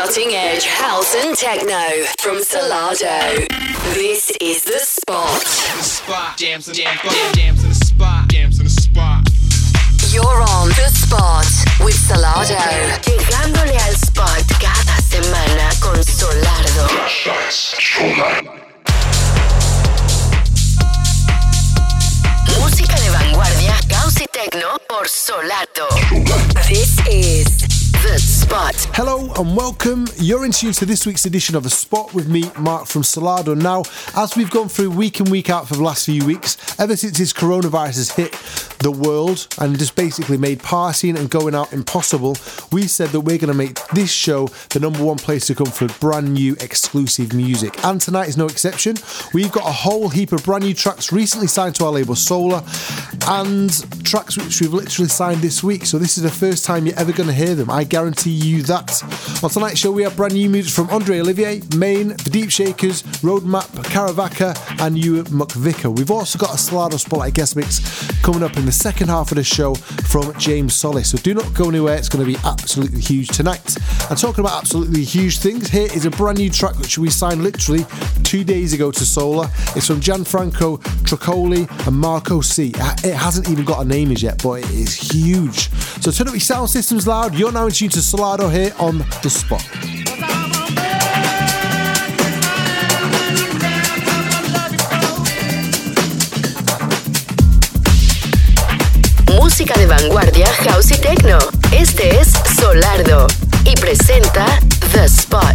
Cutting edge house and techno from Solardo. This is The Spot. The spot. Jams in the spot. Jams in the spot. You're on The Spot with Solardo. Llegándole al spot cada semana con Solardo. Música de vanguardia, house y techno por Solardo. This is The Spot. Hello and welcome. You're in tune to this week's edition of The Spot with me, Mark from Solardo. Now, as we've gone through week in, week out for the last few weeks, ever since this coronavirus has hit the world and just basically made partying and going out impossible, we said that we're going to make this show the number one place to come for brand new exclusive music. And tonight is no exception. We've got a whole heap of brand new tracks recently signed to our label Solar and tracks which we've literally signed this week. So this is the first time you're ever going to hear them. I guarantee you that. On tonight's show, we have brand new music from Andre Olivier, Main, The Deep Shakers, Roadmap, Caravaca, and Ewan McVicker. We've also got a Solardo Spotlight guest mix coming up in the second half of the show from James Solis. So do not go anywhere, it's going to be absolutely huge tonight. And talking about absolutely huge things, here is a brand new track which we signed literally 2 days ago to Solar. It's from Gianfranco Truccoli and Marco C. It hasn't even got a name as yet, but it is huge. So turn up your sound systems loud. You're now in tune to Solardo here on The Spot. Música de vanguardia, house y techno. Este es Solardo y presenta The Spot.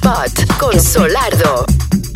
Spot con Solardo.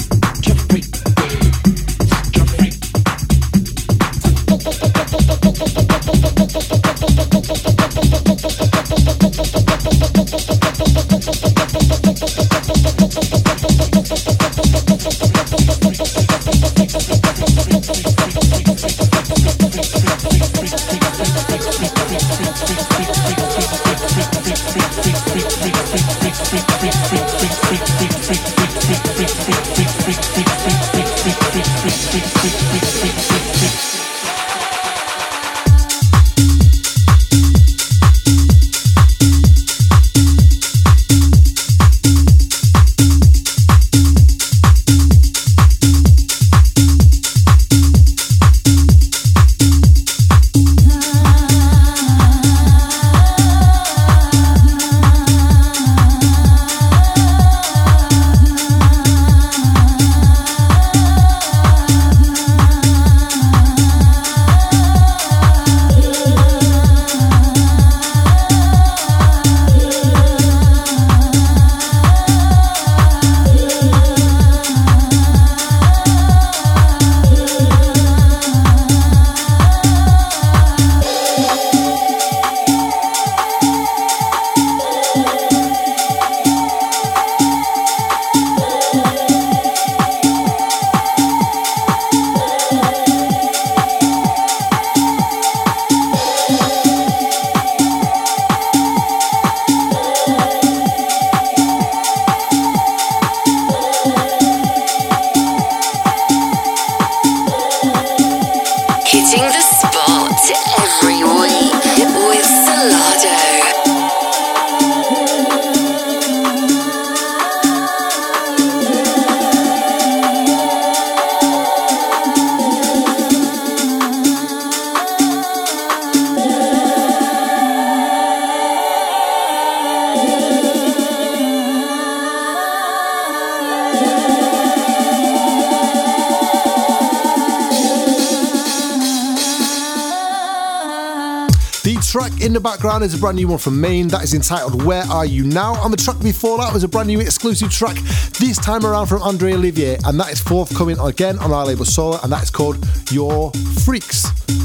Track in the background is a brand new one from Maine that is entitled Where Are You Now, and the track before that was a brand new exclusive track, this time around from Andre Olivier, and that is forthcoming again on our label Solar, and that is called Your Freaks.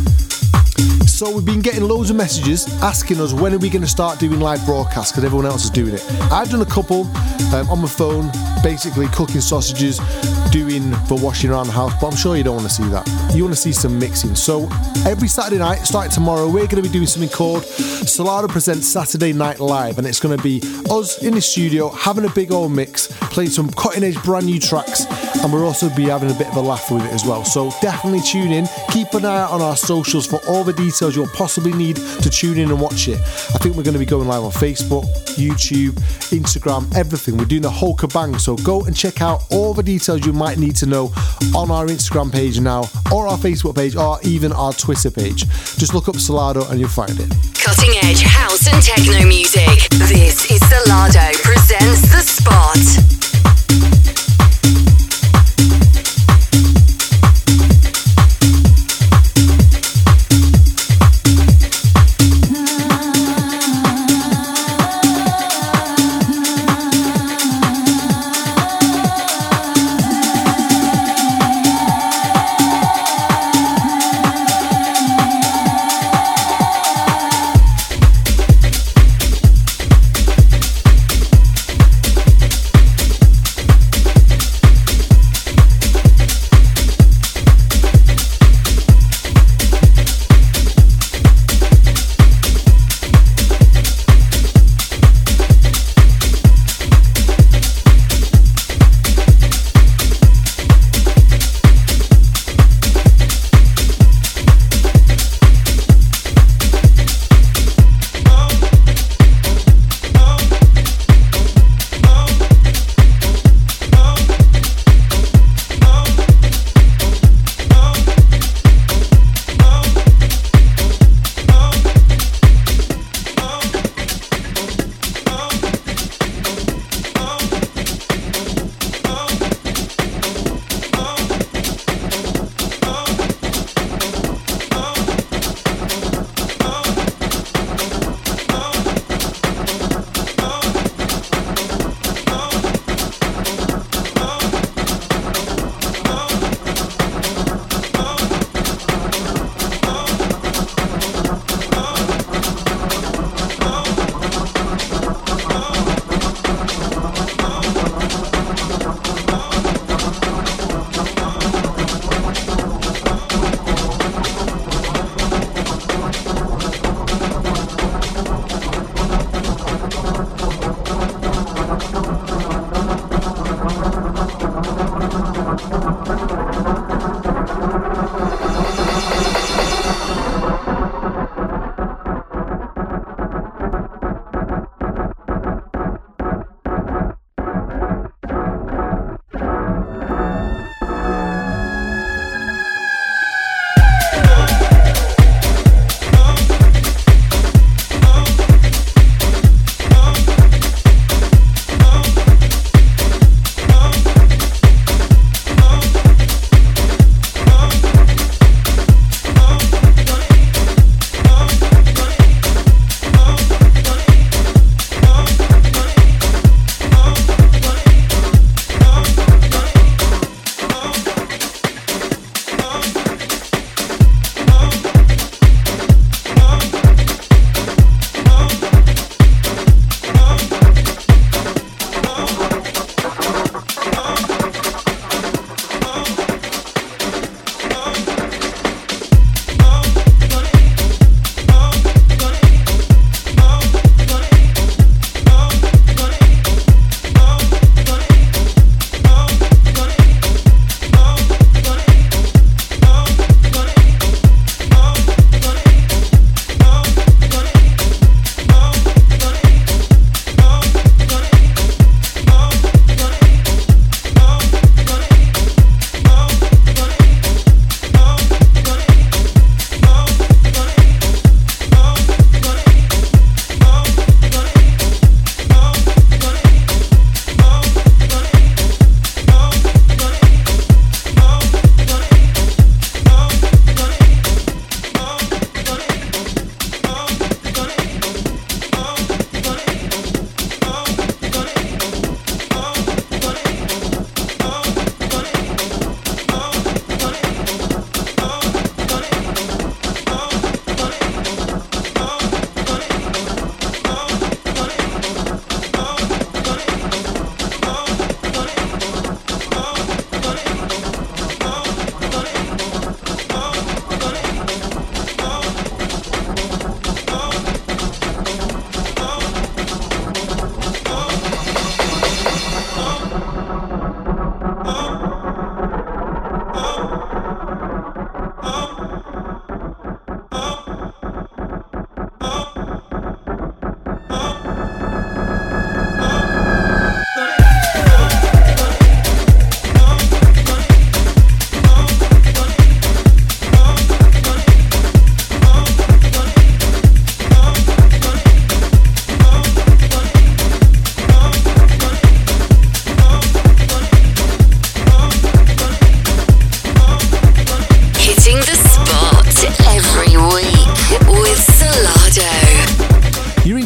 So we've been getting loads of messages asking us when are we going to start doing live broadcasts because everyone else is doing it. I've done a couple on my phone, basically cooking sausages, doing the washing around the house, but I'm sure you don't want to see that. You want to see some mixing. So every Saturday night, starting tomorrow, we're going to be doing something called Solardo Presents Saturday Night Live, and it's going to be us in the studio having a big old mix, playing some cutting edge brand new tracks, and we'll also be having a bit of a laugh with it as well. So definitely tune in, keep an eye out on our socials for all the details you'll possibly need to tune in and watch it. I think we're going to be going live on Facebook, YouTube, Instagram, everything. We're doing the whole kabang, so go and check out all the details you might need to know on our Instagram page now, or our Facebook page, or even our Twitter page. Just look up Solardo and you'll find it. Cutting edge house and techno music. This is Solardo presents The Spot.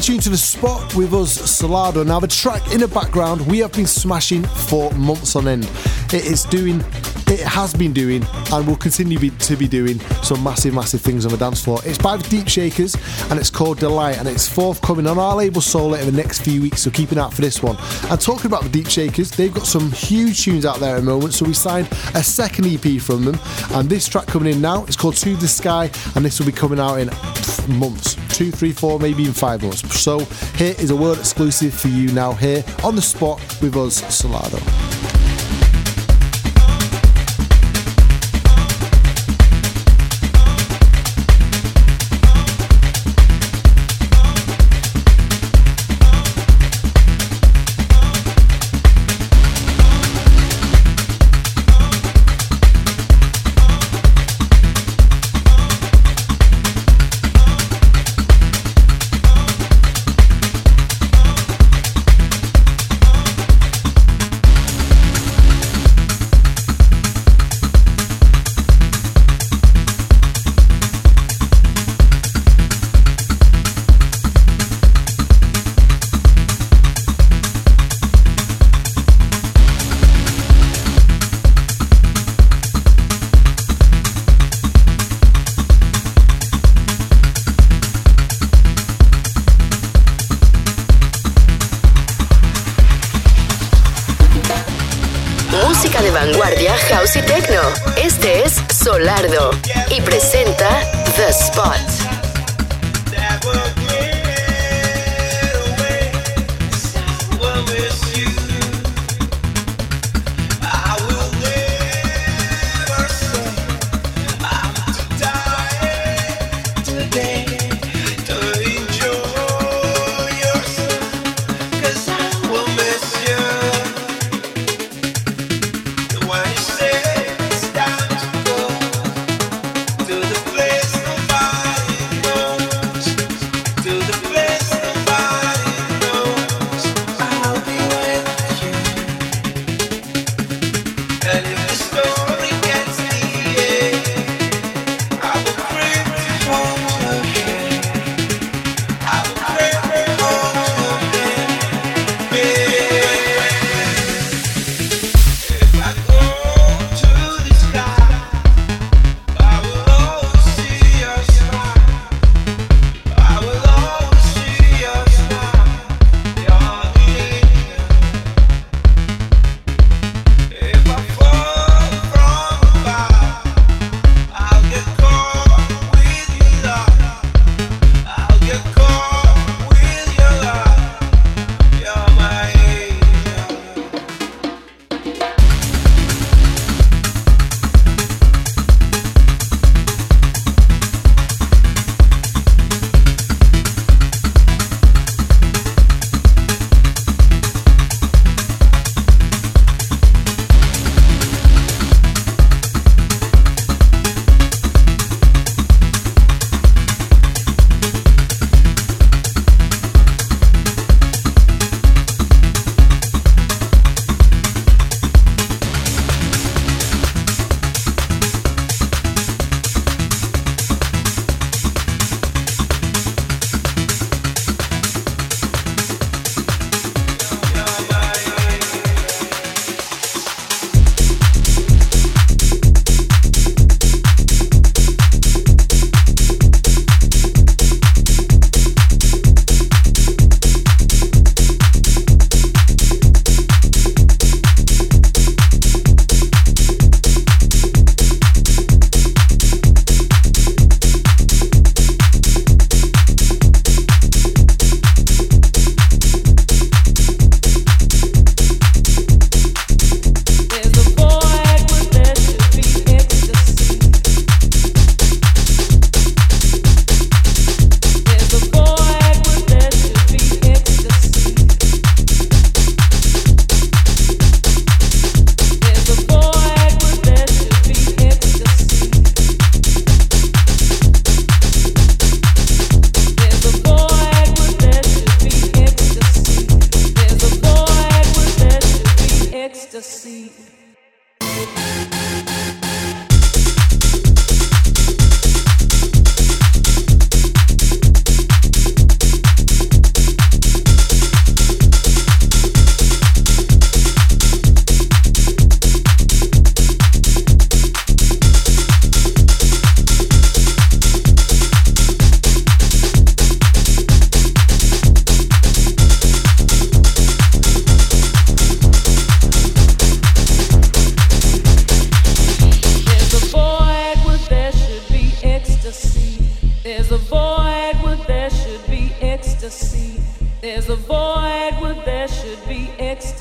tuned to The Spot with us, Solardo. Now, the track in the background we have been smashing for months on end. It has been doing, and will continue to be doing some massive things on the dance floor. It's by the Deep Shakers, and it's called Delight, and it's forthcoming on our label Solar in the next few weeks, so keep an eye out for this one. And talking about the Deep Shakers, they've got some huge tunes out there at the moment, so we signed a second EP from them, and this track coming in now, it's called To The Sky, and this will be coming out in months, 2, 3, 4, maybe even 5 months. So here is a world exclusive for you now here on The Spot with us, Solardo. De vanguardia, house y techno. Este es Solardo y presenta The Spot. To the place nobody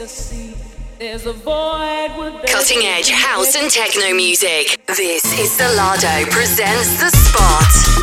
ecstasy. There's a void with cutting edge house and techno music. This is Solardo presents The Spot.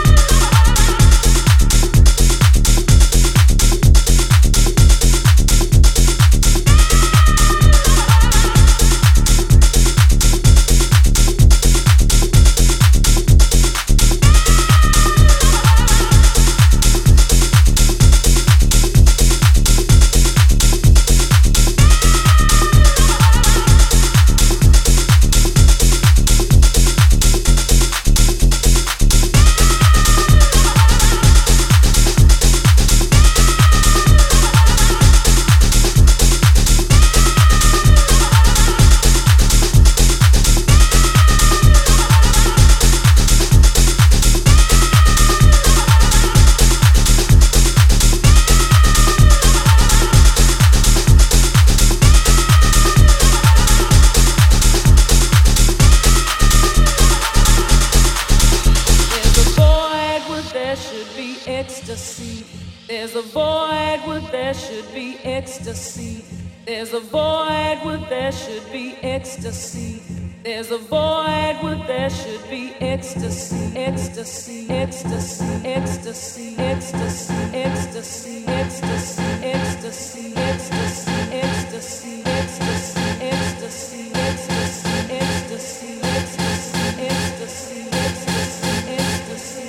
There's a void where there should be ecstasy. There's a void where there should be ecstasy. There's a void where there should be ecstasy. Ecstasy, ecstasy, ecstasy, ecstasy, ecstasy, ecstasy, ecstasy, ecstasy, ecstasy, ecstasy, ecstasy, ecstasy, ecstasy, ecstasy, ecstasy.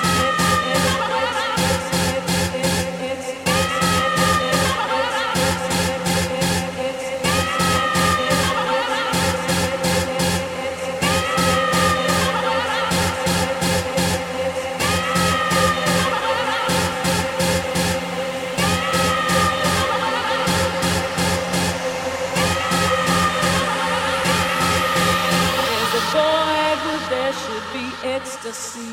Ecstasy.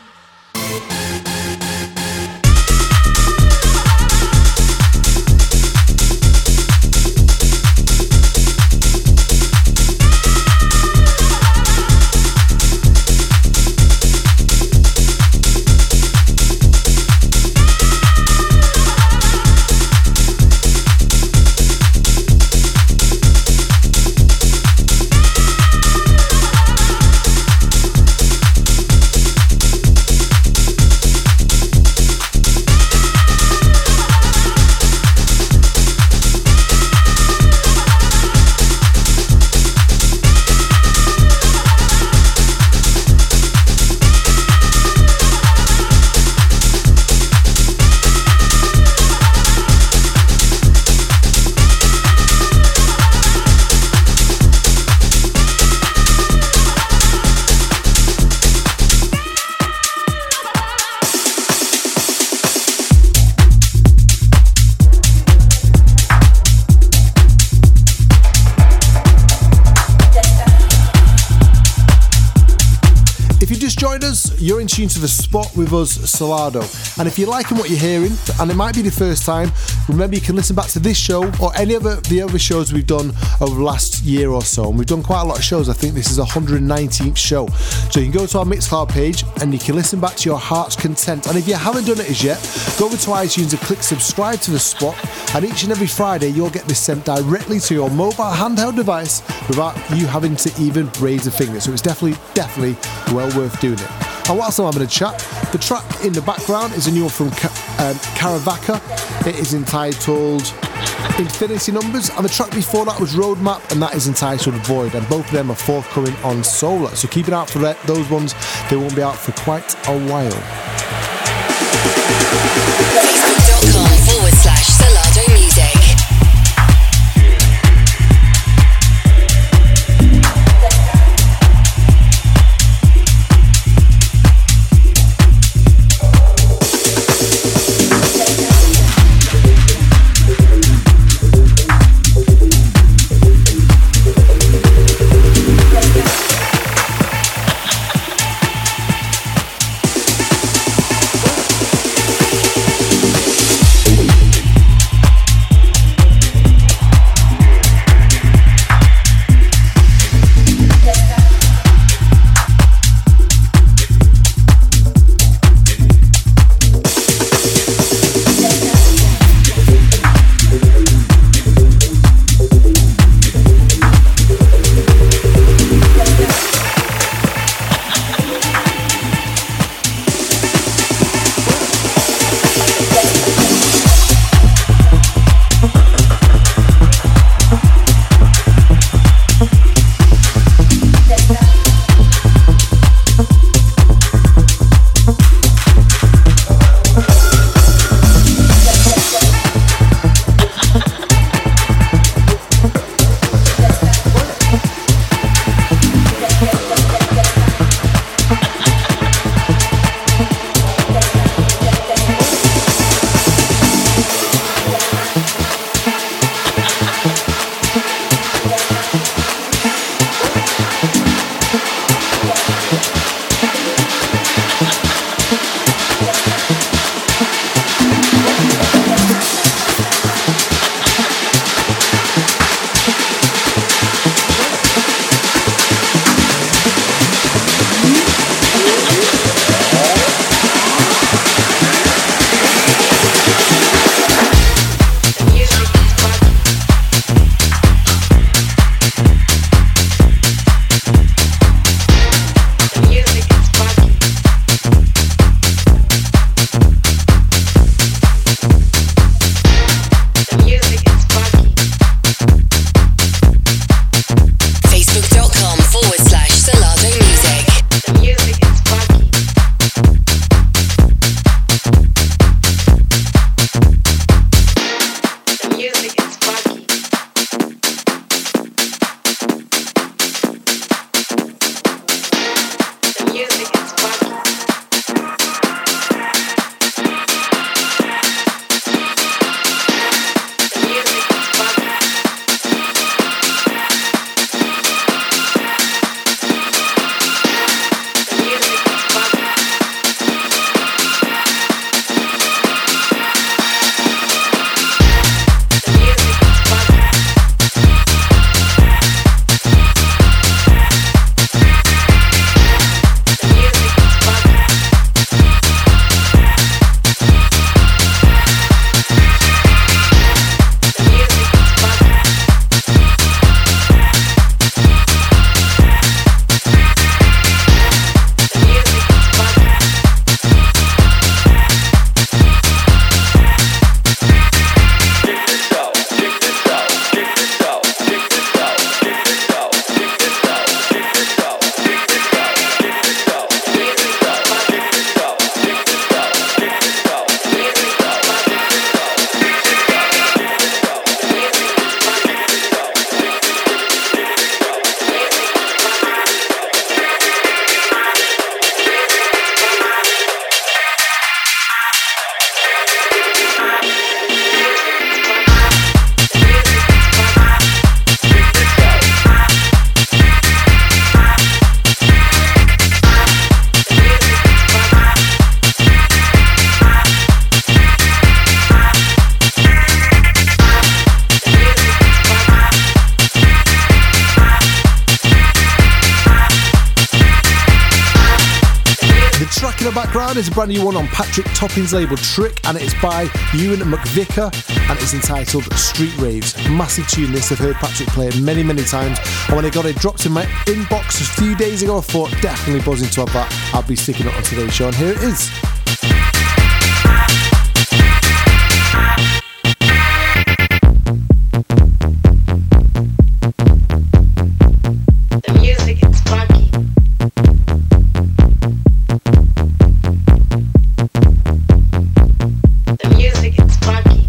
You're in tune to The Spot with us, Solardo. And if you're liking what you're hearing, and it might be the first time, remember you can listen back to this show or any of the other shows we've done over the last year or so. And we've done quite a lot of shows. I think this is 119th show. So you can go to our Mixcloud page and you can listen back to your heart's content. And if you haven't done it as yet, go over to iTunes and click subscribe to The Spot. And each and every Friday, you'll get this sent directly to your mobile handheld device without you having to even raise a finger. So it's definitely well worth doing it. And whilst I'm having a chat, the track in the background is a new one from Caravaca. It is entitled Infinity Numbers, and the track before that was Roadmap, and that is entitled Void, and both of them are forthcoming on Solar. So keep an eye out for those ones. They won't be out for quite a while. Facebook.com/Solardo Music. background is a brand new one on Patrick Topping's label Trick, and it's by Ewan McVicker, and it's entitled Street Raves. Massive tune this, I've heard Patrick play it many, many times, and when I got it dropped in my inbox a few days ago, I thought definitely buzzing to have that. I'll be sticking it on today's show, and here it is. The music is funky. The music is funky.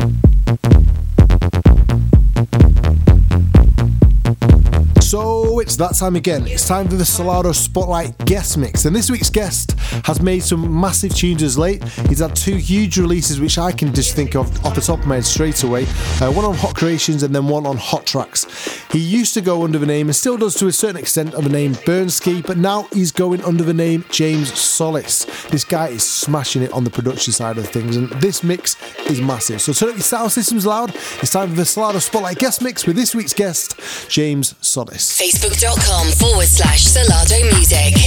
So it's that time again. It's time for the Solardo Spotlight Guest Mix, and this week's guest has made some massive tunes as late. He's had two huge releases which I can just think of off the top of my head straight away. One on Hot Creations and then one on Hot Tracks. He used to go under the name, and still does to a certain extent, of the name Burnski, but now he's going under the name James Solis. This guy is smashing it on the production side of things, and this mix is massive. So turn up your sound systems loud. It's time for the Solardo Spotlight Guest Mix with this week's guest, James Solis. Facebook.com/Solardo Music.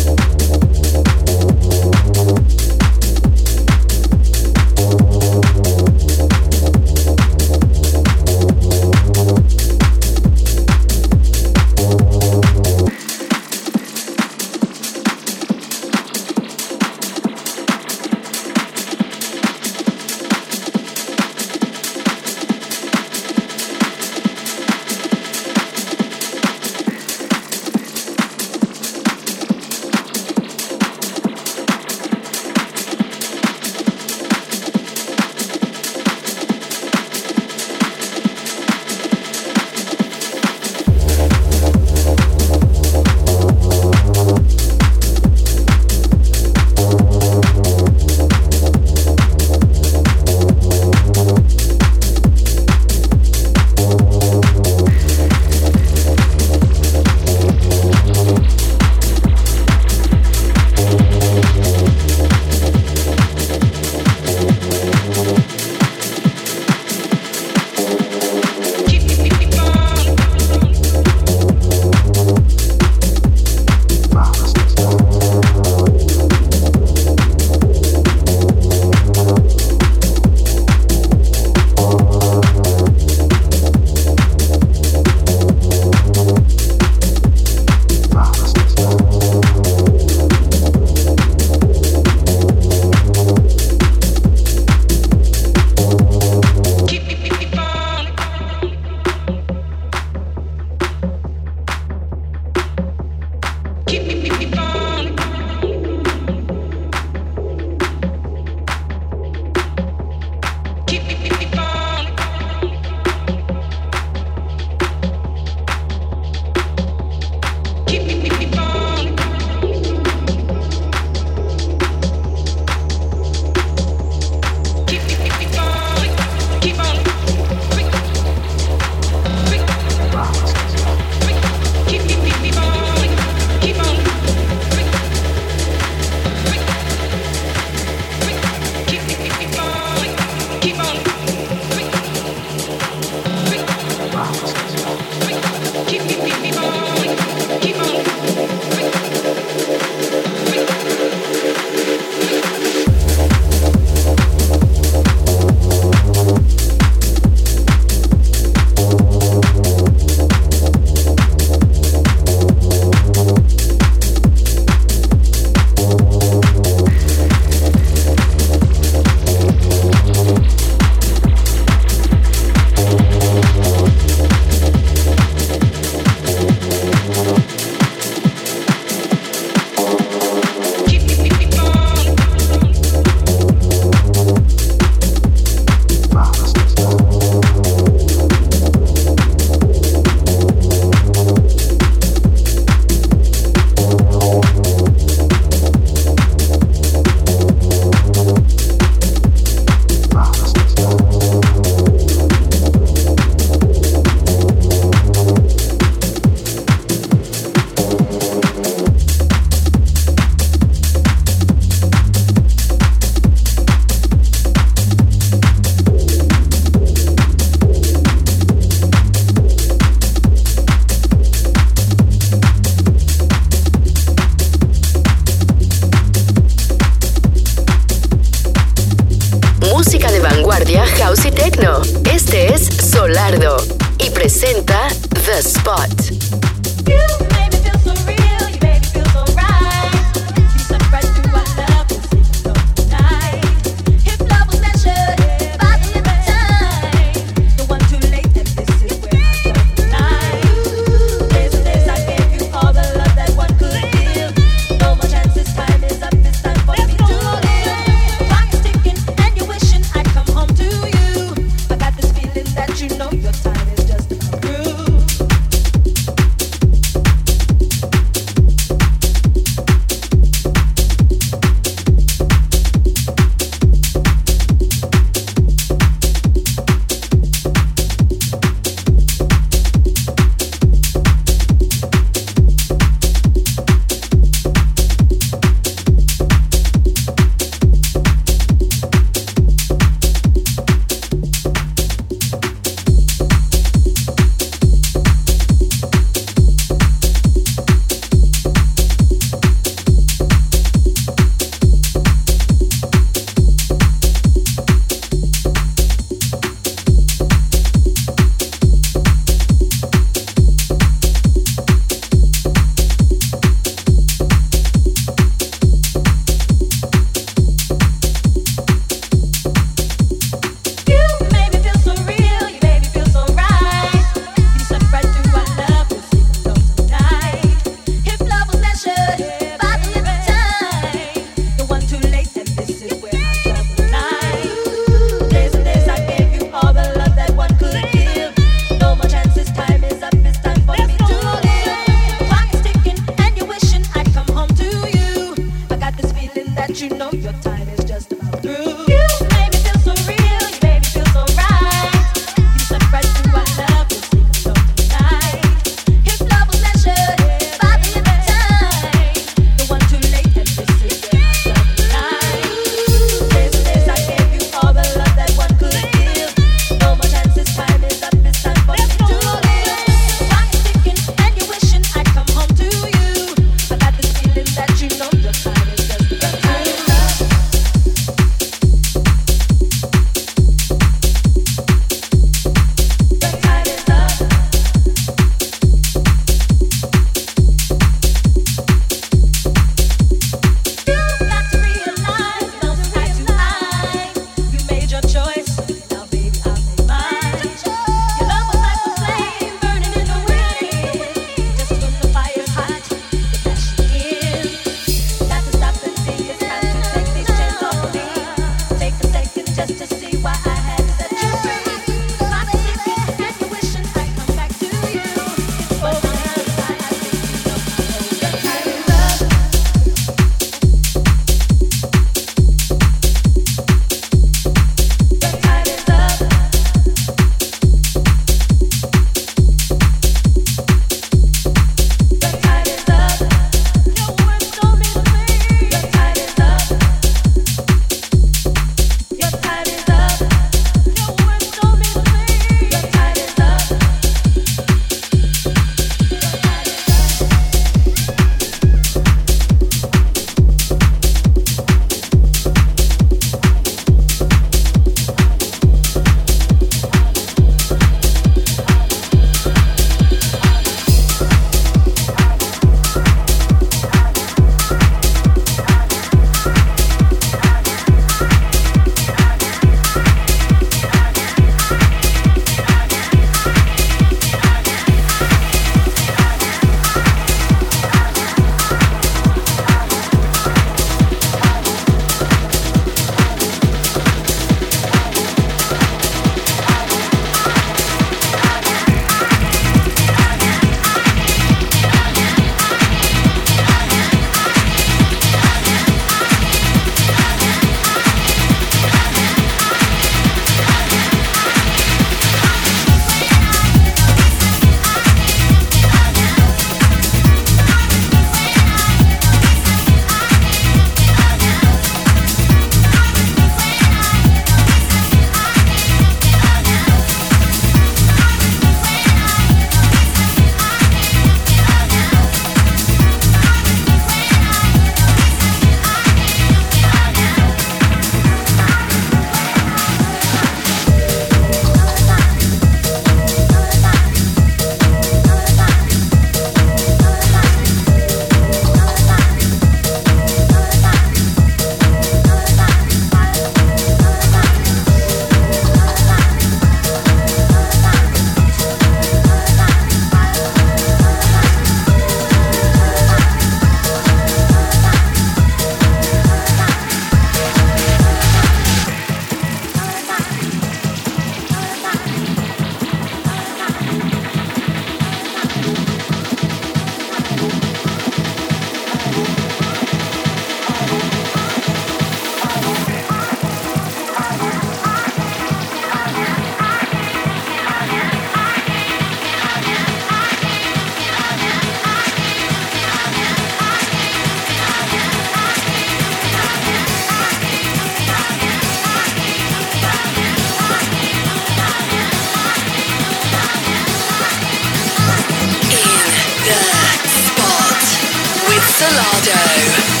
Solardo.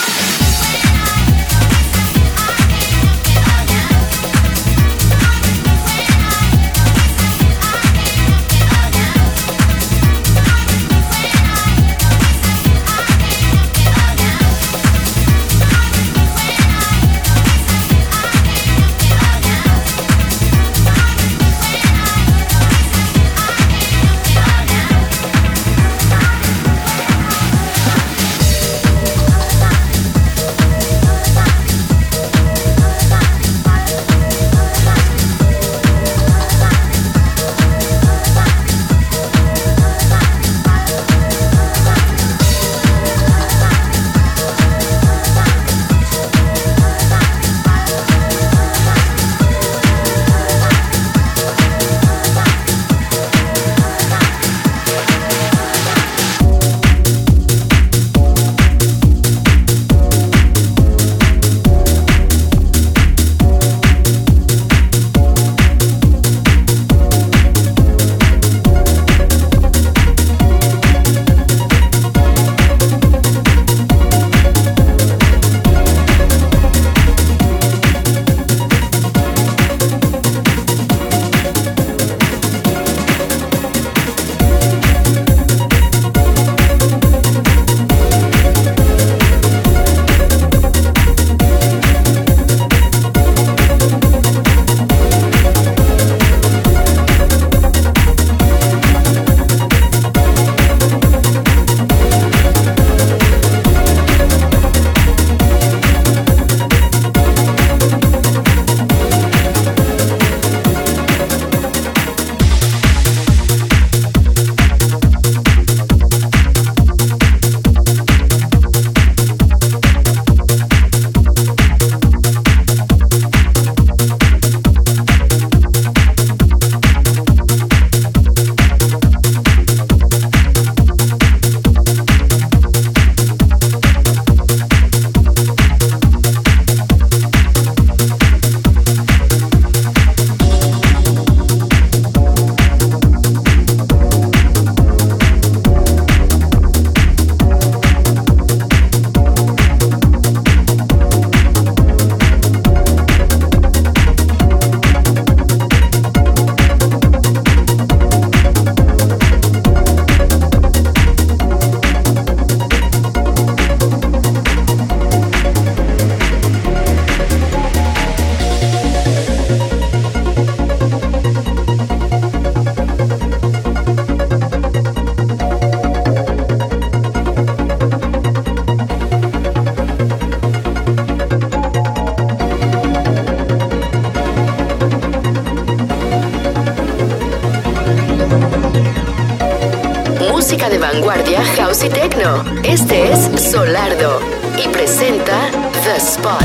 Música de vanguardia, house y techno. Este es Solardo y presenta The Spot.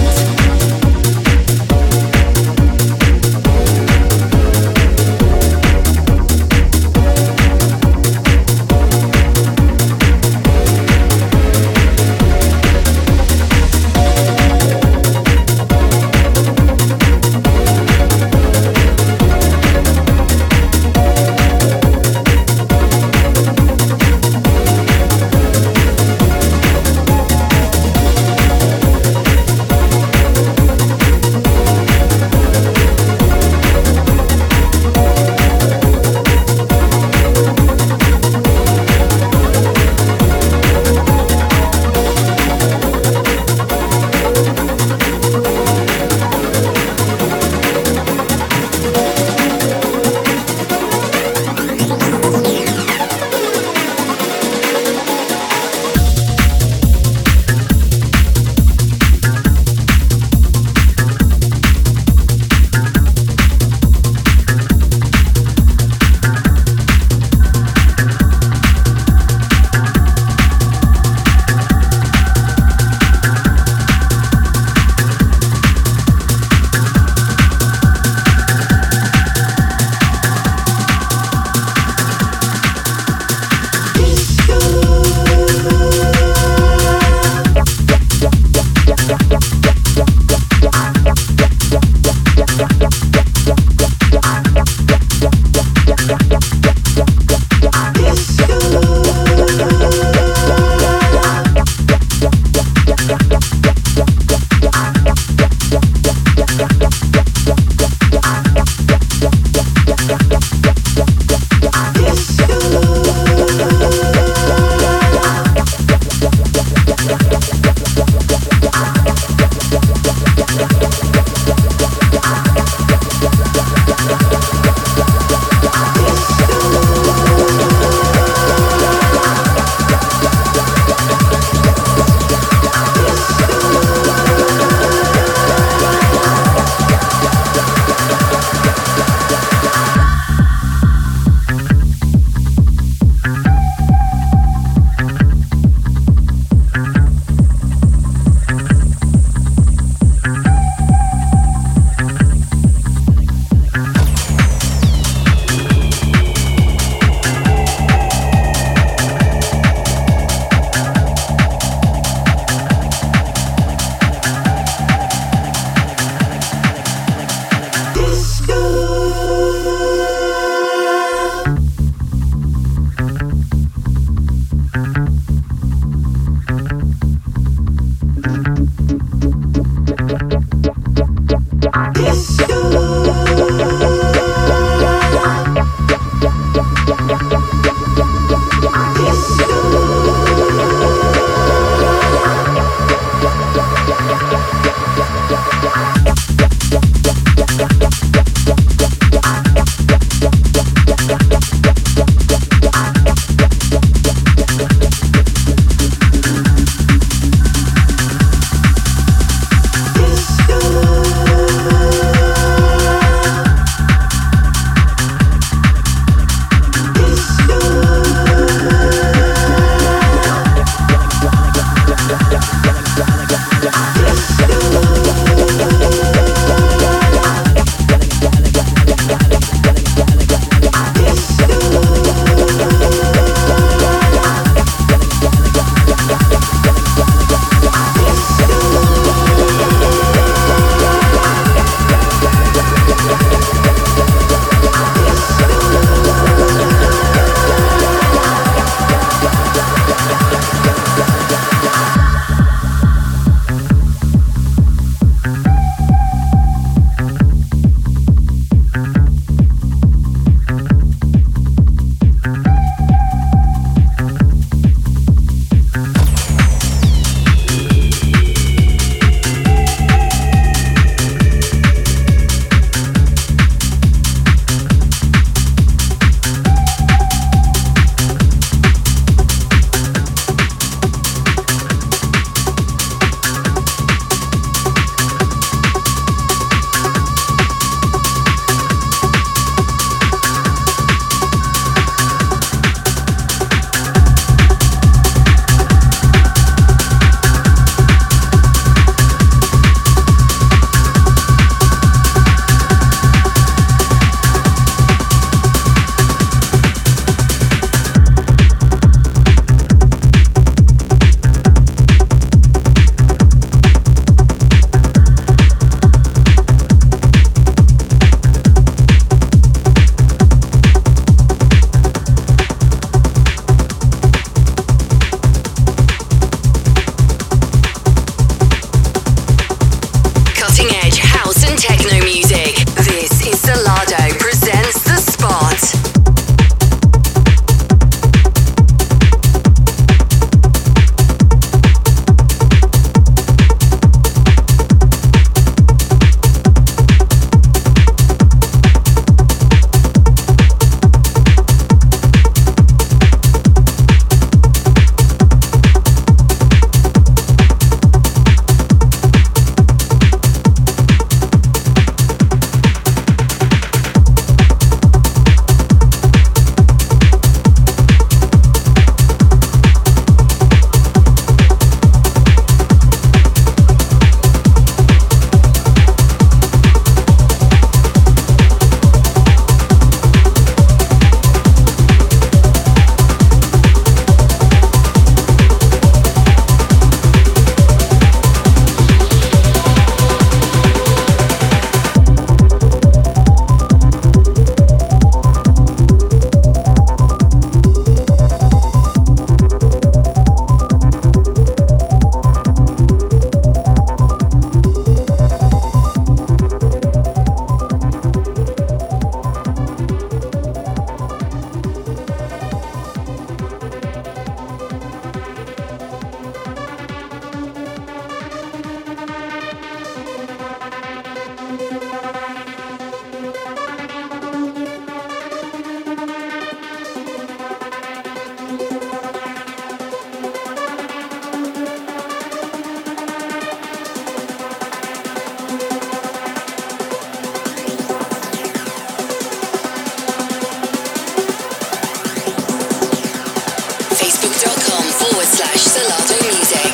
facebook.com/Salado Music.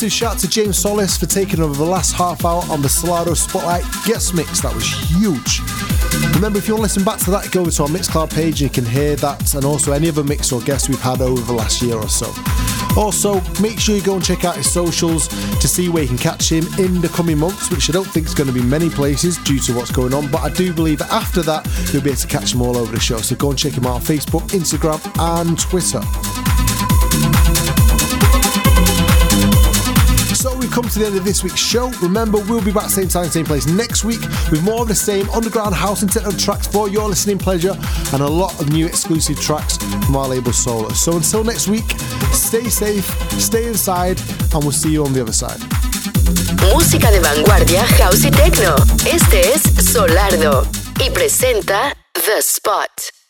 massive shout to James Solis for taking over the last half hour on the Solardo Spotlight guest mix. That was huge. Remember, if you want to listen back to that, go over to our Mixcloud page and you can hear that, and also any other mix or guests we've had over the last year or so. Also, make sure you go and check out his socials to see where you can catch him in the coming months, which I don't think is going to be many places due to what's going on, but I do believe that after that you'll be able to catch him all over the show. So go and check him out on Facebook, Instagram and Twitter. So we've come to the end of this week's show. Remember, we'll be back same time, same place next week with more of the same underground house and techno tracks for your listening pleasure and a lot of new exclusive tracks from our label Solar. So until next week, stay safe, stay inside, and we'll see you on the other side. Música de vanguardia, house y techno. Este es Solardo y presenta The Spot.